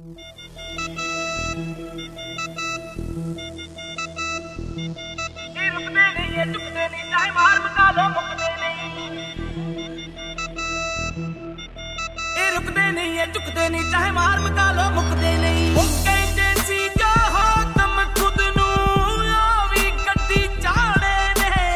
रुकदे नहीं ये झुकदे नहीं चाहे मार मचा लो मुकदे नहीं वो कहते सी जो हो तुम खुद नू भी गड्डी चाड़े ने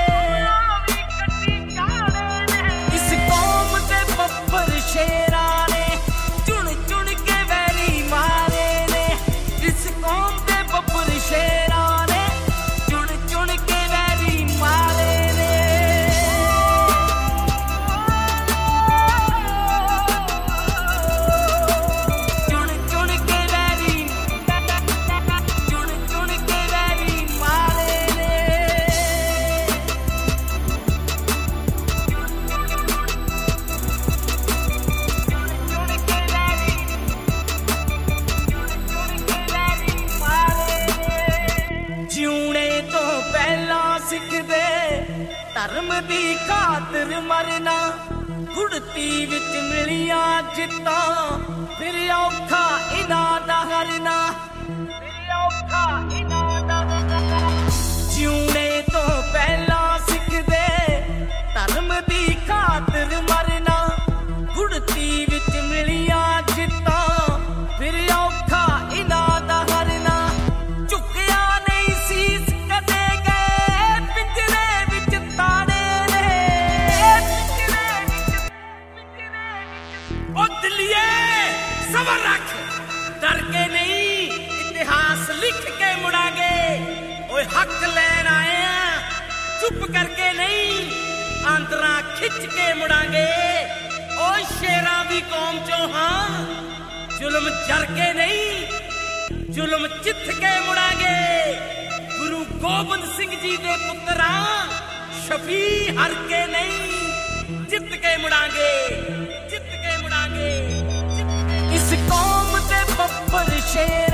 इस कौम दे बब्बर शेरा ने चुन चुन के वैरी मारे ने इस कौम दे बब्बर शेरा ने चुन चुन के वैरी मारे ने धर्म दी खातर मरना गुड़ती विच मिलिया जिता फिर औखा इना दा हरना जिउने तो पहला सिखदे धर्म दी खातर मरना गुड़ती विच मिलिया जिता फिर औखा इना दा हरना झुकिया नहीं सीस कदे गए पिंजरे विच ताड़े ने ओ दिलिए सबर रख डर के नहीं इतिहास लिख के मुड़ांगे ओए हक लेन आए हैं चुप करके नहीं आंतरा खिंच के मुड़ांगे ओ शेरा दी कौम चो हां जुल्म जर के नहीं जुल्म चित के मुड़ांगे गुरु गोबिंद सिंह जी दे पुत्रा शफी हर के नहीं जित के मुड़ांगे इस कौम दे बब्बर शेर